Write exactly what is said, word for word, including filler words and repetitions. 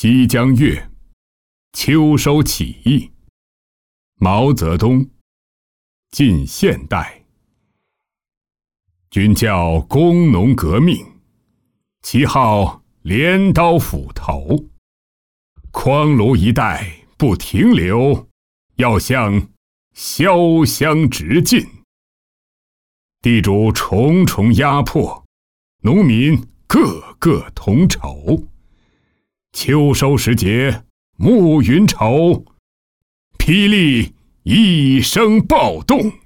西江月，秋收起义。毛泽东，近现代。军叫工农革命，旗号镰刀斧头。匡庐一带不停留，要向潇湘直进。地主重重压迫，农民个个同仇。秋收时节暮云愁，霹雳一声暴动。